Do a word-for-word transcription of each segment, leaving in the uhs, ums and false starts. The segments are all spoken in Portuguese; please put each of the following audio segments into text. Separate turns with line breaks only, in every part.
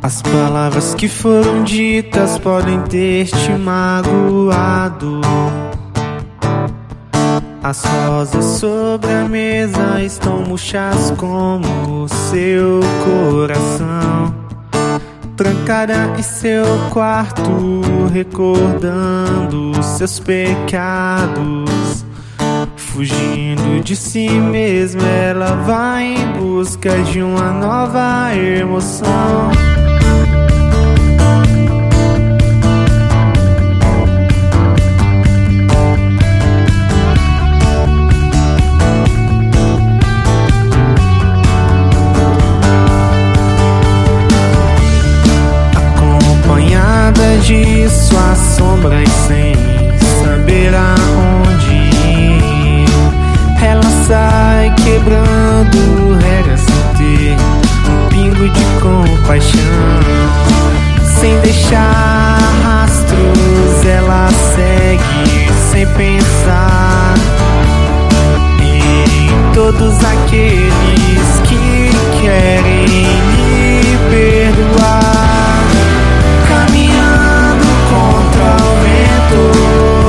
As palavras que foram ditas podem ter te magoado. As rosas sobre a mesa estão murchas como o seu coração, trancada em seu quarto, recordando seus pecados. Fugindo de si mesma, ela vai em busca de uma nova emoção. Acompanhada de suas sombras sem saber aonde ir, ela sai quebrando regras sem ter um pingo de compaixão. Sem deixar rastros, ela segue sem pensar em todos aqueles que querem lhe perdoar. Caminhando contra o vento,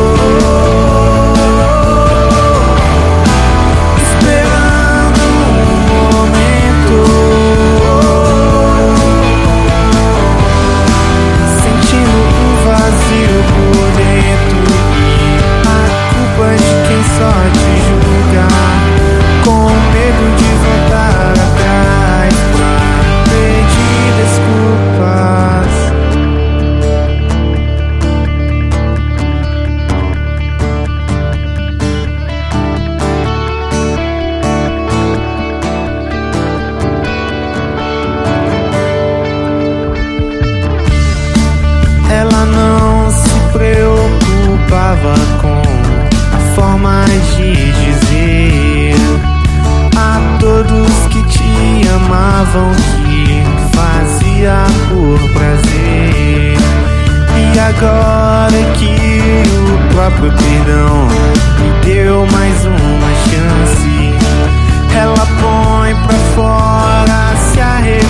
ela não se preocupava com a forma de dizer a todos que te amavam que fazia por prazer. E agora que o próprio perdão me deu mais uma chance, ela põe pra fora, se arrepende